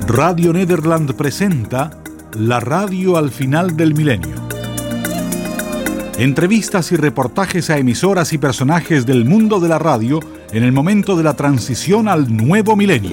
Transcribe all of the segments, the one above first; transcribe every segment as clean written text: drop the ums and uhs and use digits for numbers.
Radio Nederland presenta La Radio al final del milenio. Entrevistas y reportajes a emisoras y personajes del mundo de la radio en el momento de la transición al nuevo milenio.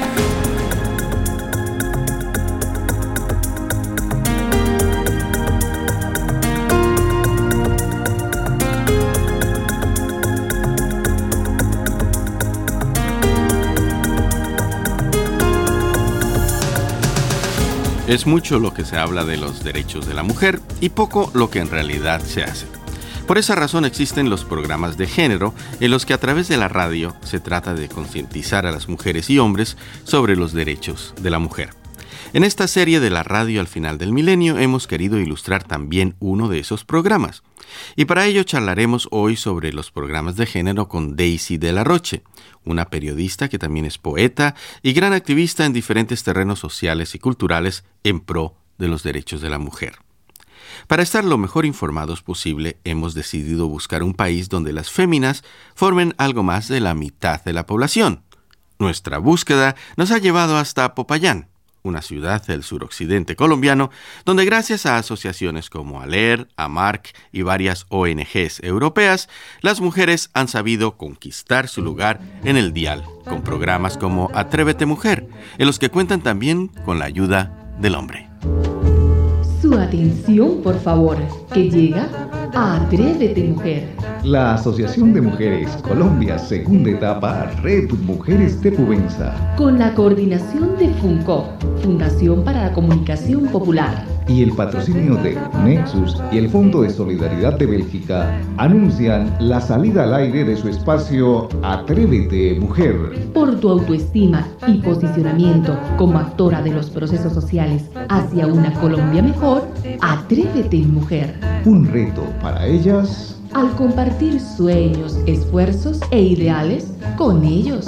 Es mucho lo que se habla de los derechos de la mujer y poco lo que en realidad se hace. Por esa razón existen los programas de género en los que a través de la radio se trata de concientizar a las mujeres y hombres sobre los derechos de la mujer. En esta serie de la radio al final del milenio hemos querido ilustrar también uno de esos programas. Y para ello charlaremos hoy sobre los programas de género con Daisy de la Roche, una periodista que también es poeta y gran activista en diferentes terrenos sociales y culturales en pro de los derechos de la mujer. Para estar lo mejor informados posible, hemos decidido buscar un país donde las féminas formen algo más de la mitad de la población. Nuestra búsqueda nos ha llevado hasta Popayán, una ciudad del suroccidente colombiano, donde gracias a asociaciones como ALER, AMARC y varias ONGs europeas, las mujeres han sabido conquistar su lugar en el dial, con programas como Atrévete Mujer, en los que cuentan también con la ayuda del hombre. Su atención, por favor, que llega Atrévete Mujer. La Asociación de Mujeres Colombia, segunda etapa, Red Mujeres de Fuvenza. Con la coordinación de FUNCO, Fundación para la Comunicación Popular. Y el patrocinio de Nexus y el Fondo de Solidaridad de Bélgica anuncian la salida al aire de su espacio Atrévete Mujer. Por tu autoestima y posicionamiento como actora de los procesos sociales hacia una Colombia mejor, Atrévete Mujer. Un reto para ellas al compartir sueños, esfuerzos e ideales con ellos.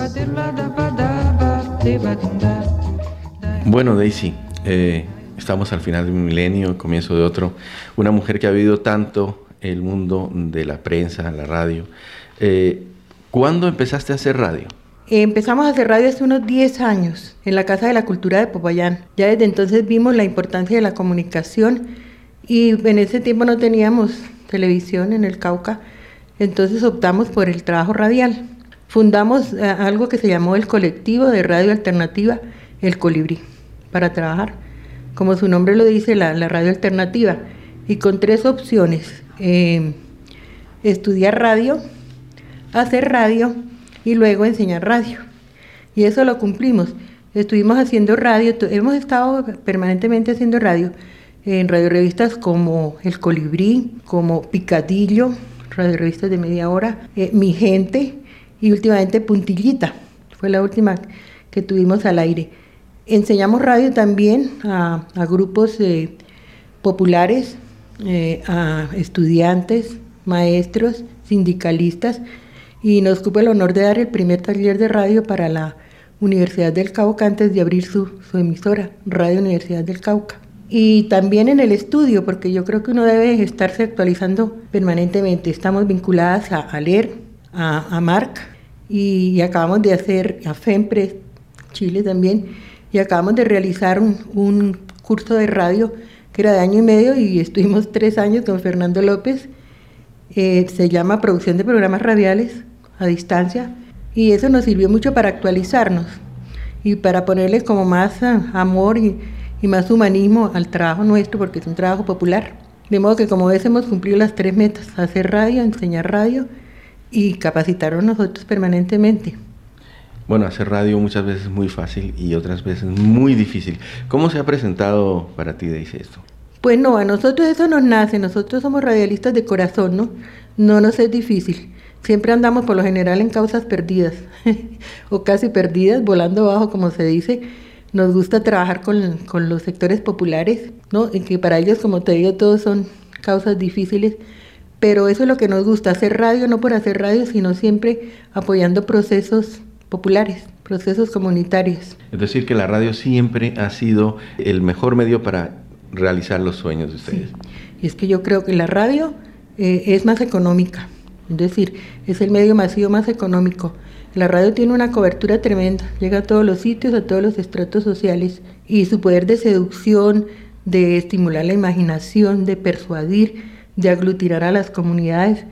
Bueno, Daisy, estamos al final de un milenio, comienzo de otro. Una mujer que ha vivido tanto el mundo de la prensa, la radio. ¿Cuándo empezaste a hacer radio? Empezamos a hacer radio hace unos 10 años en la Casa de la Cultura de Popayán. Ya desde entonces vimos la importancia de la comunicación y en ese tiempo no teníamos televisión en el Cauca, entonces optamos por el trabajo radial. Fundamos algo que se llamó el colectivo de radio alternativa, el Colibrí, para trabajar, como su nombre lo dice, la radio alternativa, y con 3 opciones: estudiar radio, hacer radio y luego enseñar radio. Y eso lo cumplimos. Estuvimos haciendo radio, hemos estado permanentemente haciendo radio en radiorevistas como El Colibrí, como Picadillo, radiorevistas de media hora, Mi Gente y últimamente Puntillita, fue la última que tuvimos al aire. Enseñamos radio también a grupos populares, a estudiantes, maestros, sindicalistas, y nos cupo el honor de dar el primer taller de radio para la Universidad del Cauca antes de abrir su emisora, Radio Universidad del Cauca. Y también en el estudio, porque yo creo que uno debe estarse actualizando permanentemente. Estamos vinculadas a ALER, a AMARC, y acabamos de hacer a FEMPRES, Chile también, y acabamos de realizar un curso de radio que era de 1 año y medio, y estuvimos 3 años con Fernando López. Se llama Producción de Programas Radiales a Distancia, y eso nos sirvió mucho para actualizarnos y para ponerle como más amor y más humanismo al trabajo nuestro, porque es un trabajo popular. De modo que, como ves, hemos cumplido las 3 metas: hacer radio, enseñar radio y capacitarnos nosotros permanentemente. Bueno, hacer radio muchas veces es muy fácil y otras veces muy difícil. ¿Cómo se ha presentado para ti, Daisy, esto? Pues no, a nosotros eso nos nace, nosotros somos radialistas de corazón, ¿no? No nos es difícil. Siempre andamos por lo general en causas perdidas, o casi perdidas, volando bajo, como se dice. Nos gusta trabajar con los sectores populares, ¿no? En que para ellos, como te digo, todos son causas difíciles, pero eso es lo que nos gusta, hacer radio, no por hacer radio, sino siempre apoyando procesos populares, procesos comunitarios. Es decir, que la radio siempre ha sido el mejor medio para realizar los sueños de ustedes. Sí. Y es que yo creo que la radio es más económica, es decir, es el medio masivo más económico. La radio tiene una cobertura tremenda, llega a todos los sitios, a todos los estratos sociales, y su poder de seducción, de estimular la imaginación, de persuadir, de aglutinar a las comunidades,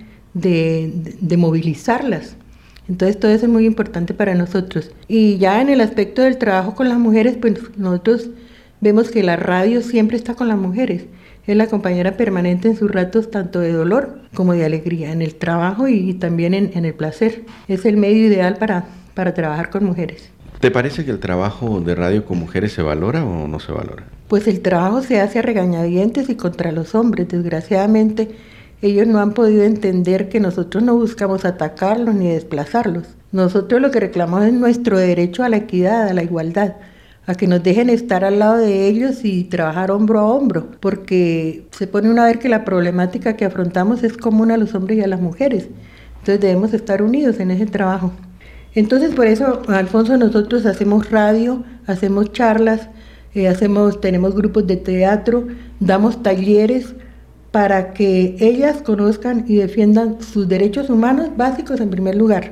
de movilizarlas. Entonces todo eso es muy importante para nosotros. Y ya en el aspecto del trabajo con las mujeres, pues nosotros vemos que la radio siempre está con las mujeres. Es la compañera permanente en sus ratos tanto de dolor como de alegría, en el trabajo y también en el placer. Es el medio ideal para trabajar con mujeres. ¿Te parece que el trabajo de radio con mujeres se valora o no se valora? Pues el trabajo se hace a regañadientes y contra los hombres. Desgraciadamente, ellos no han podido entender que nosotros no buscamos atacarlos ni desplazarlos. Nosotros lo que reclamamos es nuestro derecho a la equidad, a la igualdad, a que nos dejen estar al lado de ellos y trabajar hombro a hombro, porque se pone uno a ver que la problemática que afrontamos es común a los hombres y a las mujeres. Entonces debemos estar unidos en ese trabajo. Entonces por eso, Alfonso, nosotros hacemos radio, hacemos charlas, tenemos grupos de teatro, damos talleres para que ellas conozcan y defiendan sus derechos humanos básicos en primer lugar.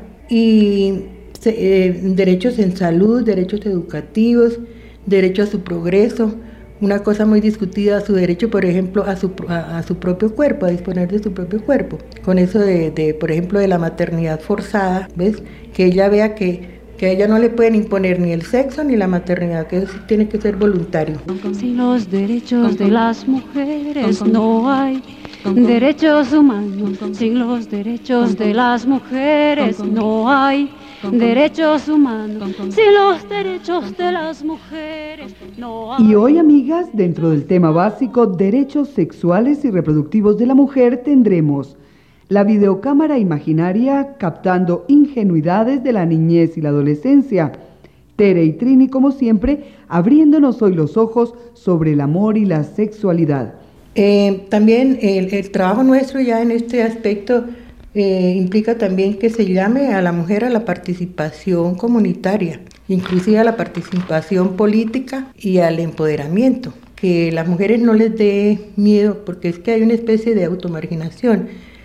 Y derechos en salud, derechos educativos, derecho a su progreso, una cosa muy discutida, su derecho, por ejemplo, a su propio cuerpo, a disponer de su propio cuerpo. Con eso por ejemplo, de la maternidad forzada, ¿ves? Que ella vea que a ella no le pueden imponer ni el sexo ni la maternidad, que eso tiene que ser voluntario. Sin los derechos de las mujeres no hay derechos humanos. Sin los derechos de las mujeres no hay derechos humanos. Sin los derechos de las mujeres no hay. Y hoy, amigas, dentro del tema básico, derechos sexuales y reproductivos de la mujer, tendremos la videocámara imaginaria captando ingenuidades de la niñez y la adolescencia. Tere y Trini, como siempre, abriéndonos hoy los ojos sobre el amor y la sexualidad. También el trabajo nuestro ya en este aspecto implica también que se llame a la mujer a la participación comunitaria, inclusive a la participación política y al empoderamiento. Que las mujeres no les dé miedo, porque es que hay una especie de automarginación.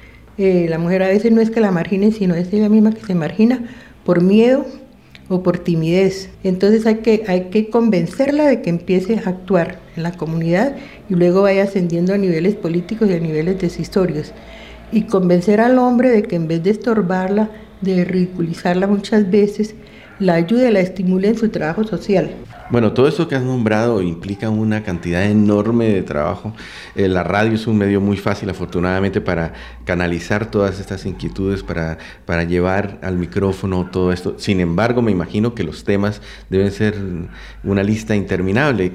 La mujer a veces no es que la marginen, sino es ella misma que se margina por miedo o por timidez. Entonces hay que convencerla de que empiece a actuar en la comunidad y luego vaya ascendiendo a niveles políticos y a niveles decisorios. Y convencer al hombre de que en vez de estorbarla, de ridiculizarla muchas veces, la ayude, la estimule en su trabajo social. Bueno, todo esto que has nombrado implica una cantidad enorme de trabajo. La radio es un medio muy fácil, afortunadamente, para canalizar todas estas inquietudes, para llevar al micrófono todo esto. Sin embargo, me imagino que los temas deben ser una lista interminable.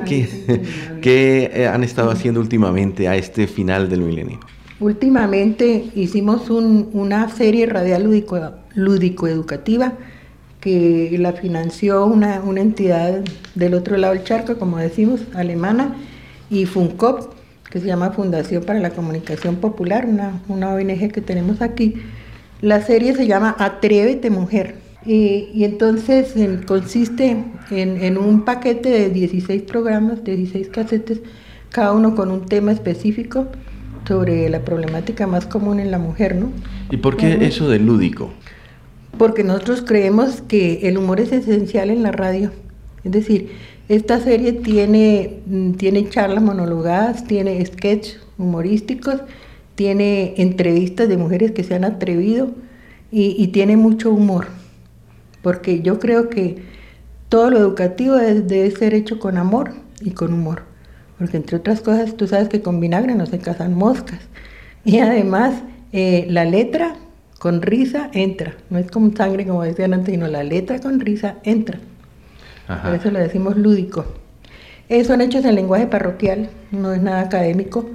¿Qué han estado haciendo últimamente a este final del milenio? Últimamente hicimos una serie radial lúdico-educativa que la financió una entidad del otro lado del charco, como decimos, alemana, y FUNCOP, que se llama Fundación para la Comunicación Popular, una ONG que tenemos aquí. La serie se llama Atrévete Mujer, y entonces consiste en un paquete de 16 programas, 16 casetes, cada uno con un tema específico sobre la problemática más común en la mujer, ¿no? ¿Y por qué eso de lúdico? Porque nosotros creemos que el humor es esencial en la radio. Es decir, esta serie tiene charlas monologadas, tiene sketches humorísticos, tiene entrevistas de mujeres que se han atrevido y tiene mucho humor. Porque yo creo que todo lo educativo debe ser hecho con amor y con humor. Porque entre otras cosas, tú sabes que con vinagre no se cazan moscas. Y además, la letra con risa entra. No es como sangre, como decían antes, sino la letra con risa entra. Ajá. Por eso lo decimos lúdico. Son hechos en lenguaje parroquial, no es nada académico,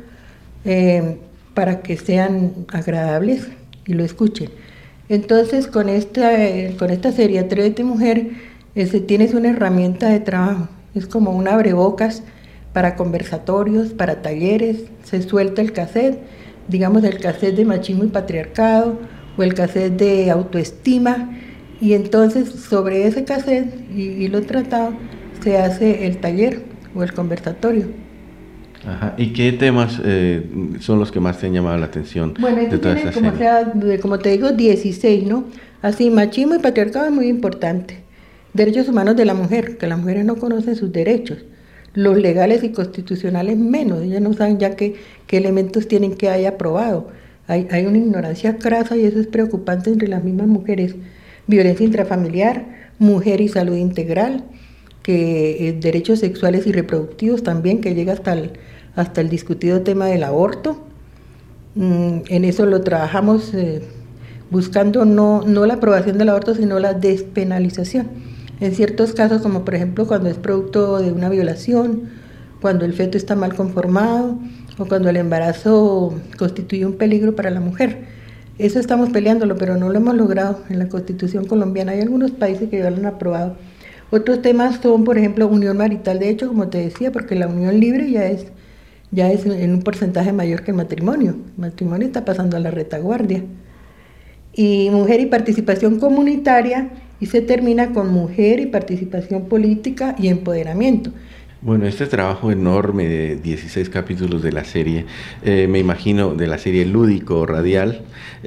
para que sean agradables y lo escuchen. Entonces, con esta serie Atrévete Mujer, tienes una herramienta de trabajo. Es como un abrebocas para conversatorios, para talleres. Se suelta el cassette, digamos el cassette de machismo y patriarcado o el cassette de autoestima, y entonces sobre ese cassette y lo tratado se hace el taller o el conversatorio. Ajá. ¿Y qué temas son los que más te han llamado la atención? Bueno, de toda esta serie? Como te digo, 16, ¿no? Así, machismo y patriarcado es muy importante. Derechos humanos de la mujer, que las mujeres no conocen sus derechos. Los legales y constitucionales menos, ellas no saben ya qué elementos tienen que haya aprobado. Hay una ignorancia crasa y eso es preocupante entre las mismas mujeres. Violencia intrafamiliar, mujer y salud integral, que derechos sexuales y reproductivos también, que llega hasta el discutido tema del aborto. En eso lo trabajamos buscando no la aprobación del aborto, sino la despenalización. En ciertos casos, como por ejemplo cuando es producto de una violación, cuando el feto está mal conformado o cuando el embarazo constituye un peligro para la mujer. Eso estamos peleándolo, pero no lo hemos logrado en la Constitución colombiana. Hay algunos países que ya lo han aprobado. Otros temas son, por ejemplo, unión marital, de hecho, como te decía, porque la unión libre ya es en un porcentaje mayor que el matrimonio. El matrimonio está pasando a la retaguardia. Y mujer y participación comunitaria, y se termina con mujer y participación política y empoderamiento. Bueno, este trabajo enorme de 16 capítulos de la serie, me imagino de la serie lúdico radial,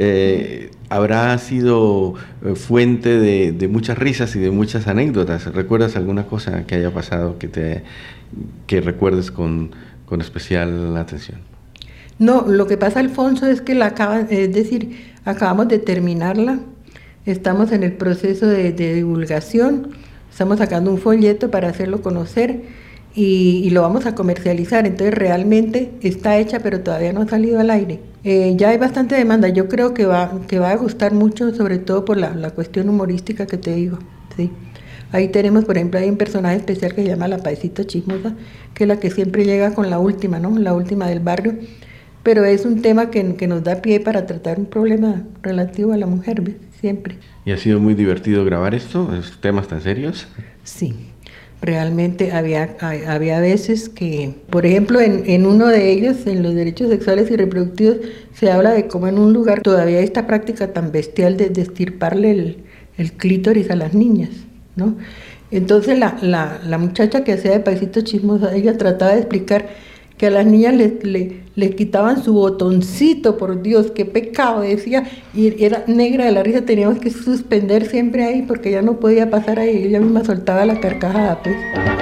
habrá sido fuente de muchas risas y de muchas anécdotas. ¿Recuerdas alguna cosa que haya pasado que recuerdes con especial atención? No, lo que pasa, Alfonso, es que acabamos de terminarla, estamos en el proceso de divulgación, estamos sacando un folleto para hacerlo conocer y lo vamos a comercializar, entonces realmente está hecha pero todavía no ha salido al aire. Ya hay bastante demanda, yo creo que va a gustar mucho, sobre todo por la cuestión humorística que te digo, ¿sí? Ahí tenemos, por ejemplo, hay un personaje especial que se llama la paisita chismosa, que es la que siempre llega con la última, ¿no? La última del barrio, pero es un tema que nos da pie para tratar un problema relativo a la mujer, ¿ves? Siempre. ¿Y ha sido muy divertido grabar esto, temas tan serios? Sí, realmente había veces que, por ejemplo, en uno de ellos, en los derechos sexuales y reproductivos, se habla de cómo en un lugar todavía hay esta práctica tan bestial de estirparle el clítoris a las niñas, ¿no? Entonces la muchacha que hacía de paisito chismosa, ella trataba de explicar que a las niñas les quitaban su botoncito, por Dios, qué pecado, decía, y era negra de la risa, teníamos que suspender siempre ahí porque ella no podía pasar ahí, ella misma soltaba la carcajada, pues.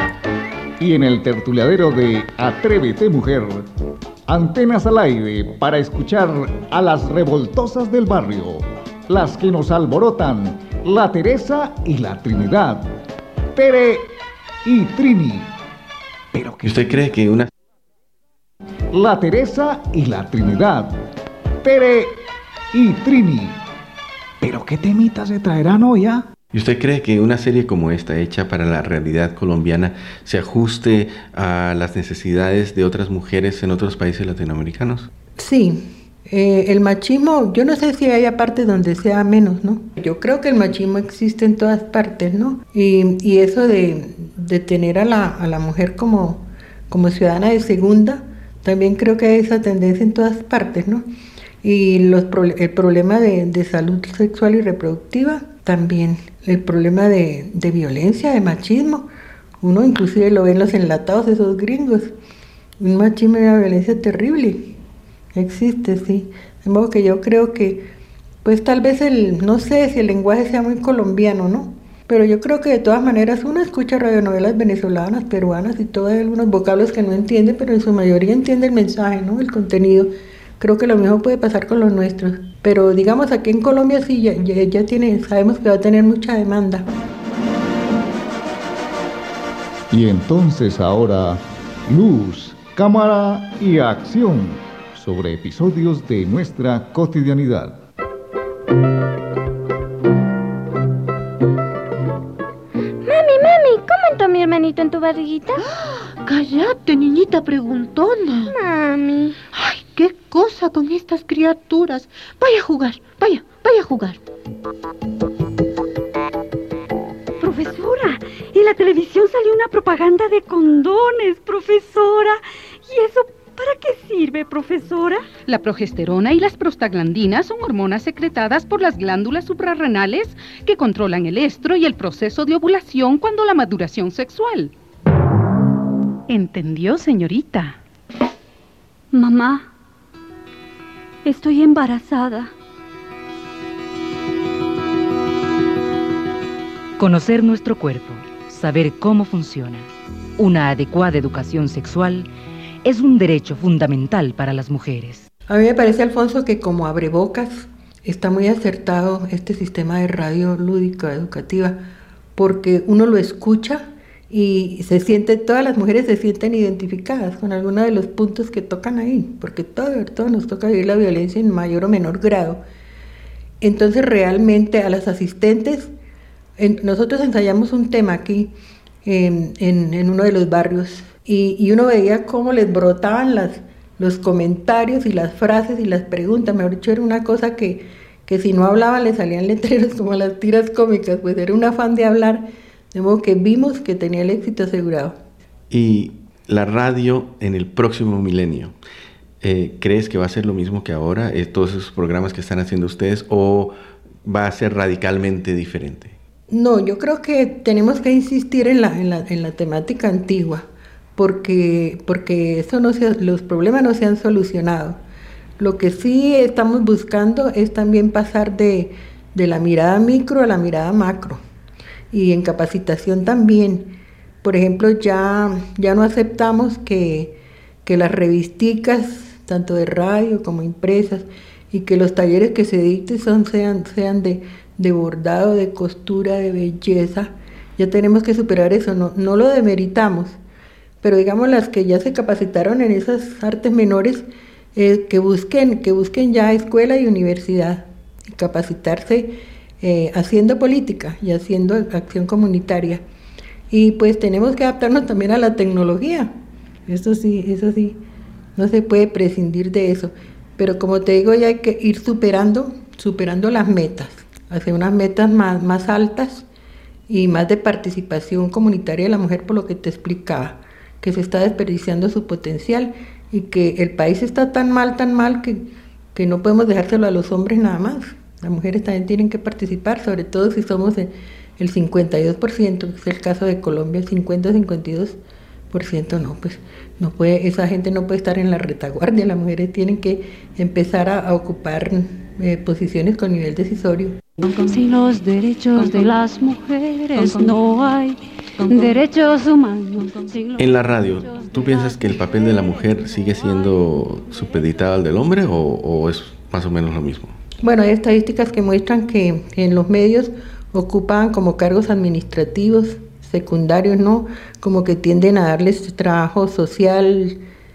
Y en el tertuliadero de Atrévete Mujer, antenas al aire para escuchar a las revoltosas del barrio, las que nos alborotan, la Teresa y la Trinidad, Tere y Trini. Pero que ¿usted cree que una... La Teresa y la Trinidad, Tere y Trini. ¿Pero qué temitas se traerán hoy, ah? ¿Y usted cree que una serie como esta, hecha para la realidad colombiana, se ajuste a las necesidades de otras mujeres en otros países latinoamericanos? Sí, el machismo, yo no sé si haya partes donde sea menos, ¿no? Yo creo que el machismo existe en todas partes, ¿no? Y eso de tener a la mujer como ciudadana de segunda, también creo que hay esa tendencia en todas partes, ¿no? Y el problema de salud sexual y reproductiva también, el problema de violencia, de machismo, uno inclusive lo ve en los enlatados de esos gringos, un machismo y una violencia terrible, existe, sí. De modo que yo creo que, pues tal vez no sé si el lenguaje sea muy colombiano, ¿no? Pero yo creo que de todas maneras uno escucha radionovelas venezolanas, peruanas y todo, hay algunos vocablos que no entiende, pero en su mayoría entiende el mensaje, ¿no? El contenido. Creo que lo mismo puede pasar con los nuestros. Pero digamos aquí en Colombia sí, ya sabemos que va a tener mucha demanda. Y entonces ahora, luz, cámara y acción sobre episodios de nuestra cotidianidad. Mami, ¿cómo entró mi hermanito en tu barriguita? Cállate, niñita preguntona. Mami. Ay, qué cosa con estas criaturas. Vaya a jugar, vaya a jugar. Profesora, en la televisión salió una propaganda de condones, profesora. ¿Y eso para qué sirve, profesora? La progesterona y las prostaglandinas son hormonas secretadas por las glándulas suprarrenales que controlan el estro y el proceso de ovulación cuando la maduración sexual. ¿Entendió, señorita? Mamá, estoy embarazada. Conocer nuestro cuerpo, saber cómo funciona, una adecuada educación sexual es un derecho fundamental para las mujeres. A mí me parece, Alfonso, que como abrebocas está muy acertado este sistema de radio lúdica, educativa, porque uno lo escucha y todas las mujeres se sienten identificadas con alguno de los puntos que tocan ahí, porque todos nos toca vivir la violencia en mayor o menor grado. Entonces realmente a las asistentes, nosotros ensayamos un tema aquí en uno de los barrios y uno veía cómo les brotaban los comentarios y las frases y las preguntas. Mejor dicho, era una cosa que si no hablaban le salían letreros como las tiras cómicas, pues era un afán de hablar, de modo que vimos que tenía el éxito asegurado. Y la radio en el próximo milenio, ¿crees que va a ser lo mismo que ahora, todos esos programas que están haciendo ustedes, o va a ser radicalmente diferente? No, yo creo que tenemos que insistir en la temática antigua, porque los problemas no se han solucionado. Lo que sí estamos buscando es también pasar de la mirada micro a la mirada macro, y en capacitación también. Por ejemplo, ya no aceptamos que las revisticas, tanto de radio como impresas, y que los talleres que se dicten sean de bordado, de costura, de belleza. Ya tenemos que superar eso, no lo demeritamos, pero digamos las que ya se capacitaron en esas artes menores, que busquen ya escuela y universidad, y capacitarse haciendo política y haciendo acción comunitaria. Y pues tenemos que adaptarnos también a la tecnología, eso sí, no se puede prescindir de eso, pero como te digo, ya hay que ir superando las metas, hacer unas metas más altas y más de participación comunitaria de la mujer, por lo que te explicaba, que se está desperdiciando su potencial y que el país está tan mal que no podemos dejárselo a los hombres nada más. Las mujeres también tienen que participar, sobre todo si somos el 52%, que es el caso de Colombia, 50-52%, no, pues no puede, esa gente no puede estar en la retaguardia. Las mujeres tienen que empezar a ocupar posiciones con nivel decisorio. Sin los derechos de las mujeres no hay derechos humanos. En la radio, ¿tú piensas que el papel de la mujer sigue siendo supeditado al del hombre o es más o menos lo mismo? Bueno, hay estadísticas que muestran que en los medios ocupan como cargos administrativos, secundarios, ¿no? Como que tienden a darles trabajo social,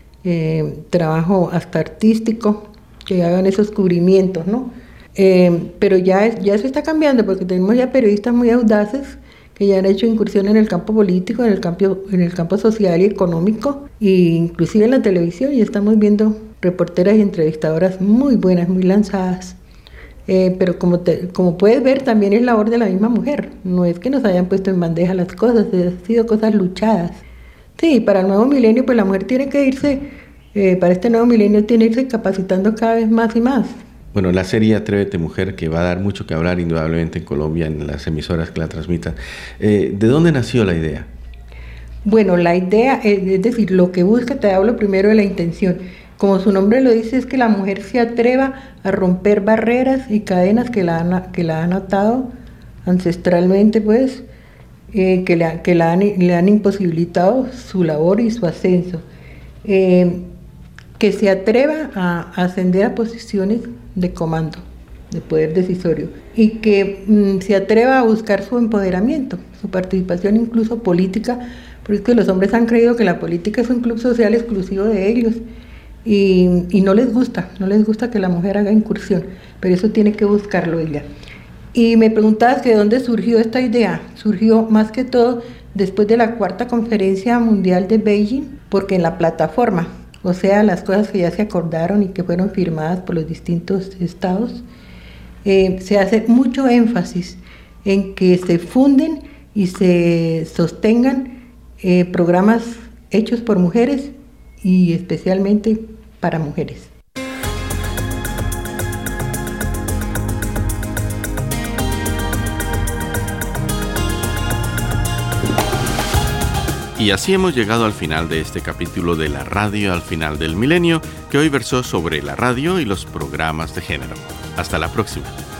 trabajo hasta artístico, que hagan esos cubrimientos, ¿no? Pero ya se está cambiando, porque tenemos ya periodistas muy audaces que ya han hecho incursión en el campo político, en el campo social y económico, e inclusive en la televisión, y estamos viendo reporteras y entrevistadoras muy buenas, muy lanzadas. Pero como puedes ver, también es labor de la misma mujer, no es que nos hayan puesto en bandeja las cosas, han sido cosas luchadas. Sí, para el nuevo milenio, pues la mujer tiene que irse, para este nuevo milenio tiene que irse capacitando cada vez más y más. Bueno, la serie Atrévete Mujer, que va a dar mucho que hablar indudablemente en Colombia, en las emisoras que la transmitan. ¿De dónde nació la idea? Bueno, la idea, es decir, lo que busca, te hablo primero de la intención. Como su nombre lo dice, es que la mujer se atreva a romper barreras y cadenas que la han atado ancestralmente, pues, que le han imposibilitado su labor y su ascenso. Que se atreva a ascender a posiciones de comando, de poder decisorio, y que se atreva a buscar su empoderamiento, su participación incluso política, porque es que los hombres han creído que la política es un club social exclusivo de ellos, y no les gusta que la mujer haga incursión, pero eso tiene que buscarlo ella. Y me preguntabas que de dónde surgió esta idea. Surgió más que todo después de la 4ª Conferencia Mundial de Beijing, porque en la plataforma, o sea, las cosas que ya se acordaron y que fueron firmadas por los distintos estados, se hace mucho énfasis en que se funden y se sostengan programas hechos por mujeres y especialmente para mujeres. Y así hemos llegado al final de este capítulo de la radio al final del milenio, que hoy versó sobre la radio y los programas de género. Hasta la próxima.